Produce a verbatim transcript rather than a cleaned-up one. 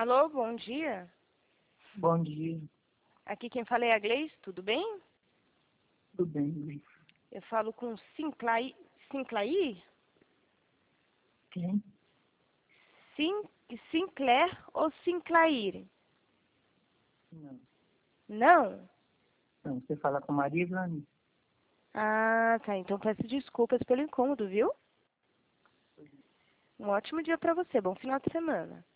Alô, bom dia. Bom dia. Aqui quem fala é a Gleice, tudo bem? Tudo bem, Luiz? Eu falo com Sinclair. Sinclair? Quem? Sin, Sinclair ou Sinclair? Não. Não? Não, você fala com Maria Islane. Ah, tá. Então peço desculpas pelo incômodo, viu? Um ótimo dia pra você. Bom final de semana.